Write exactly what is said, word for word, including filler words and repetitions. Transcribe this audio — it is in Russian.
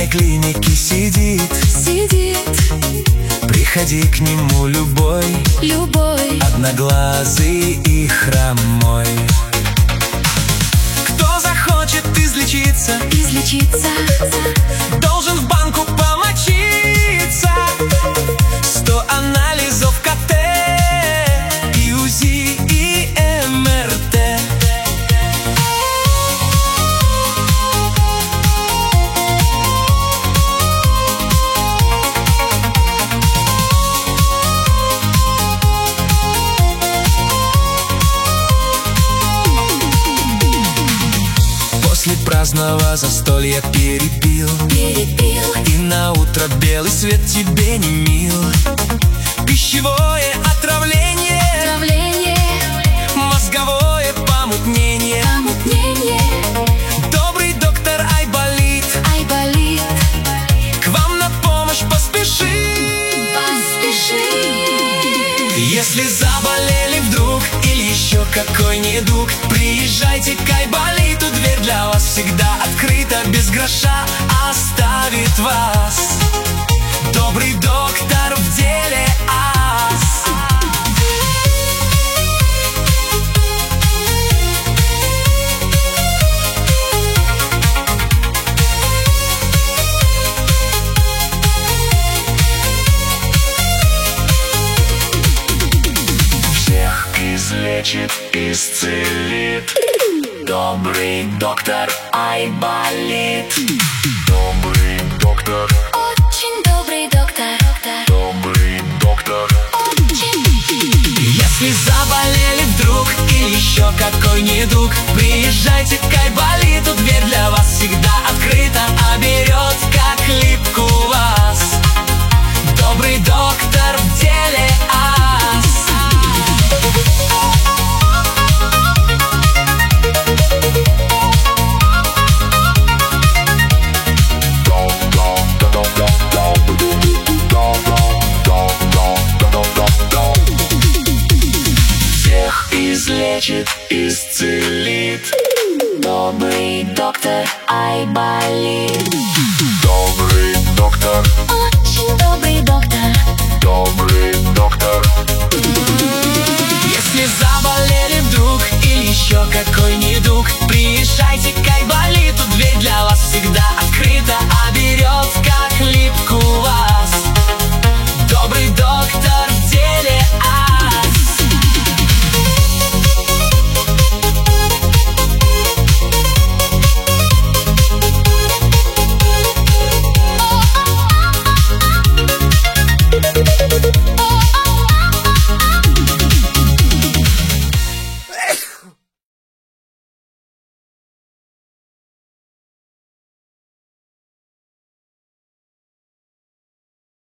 поликлинике сидит, сидит. Приходи к нему любой, любой, одноглазый и хромой. Кто захочет излечиться, излечиться, должен в банку помочиться. Сто анализов КТ и УЗИ и МРТ. После праздного застолья перепил, перепил, и на утро белый свет тебе не мил. Пищевое отравление, отравление, мозговое помутнение. помутнение. Добрый доктор Айболит, Айболит, к вам на помощь поспешит. поспеши. Если заболели вдруг или еще какой недуг, приезжайте к Айболиту, дверь для вас всегда открыта. Без гроша оставит вас добрый доктор в деле ас. Всех излечит, исцелит добрый доктор Айболит. Добрый доктор, Очень добрый доктор, доктор, добрый доктор. очень. Если заболели вдруг или еще какой недуг, приезжайте к Айболиту, дверь для вас всегда открыта. А берет как липку вас добрый доктор в деле ас. Всех излечит, исцелит добрый доктор Айболит. Добрый доктор, Очень добрый доктор, добрый доктор.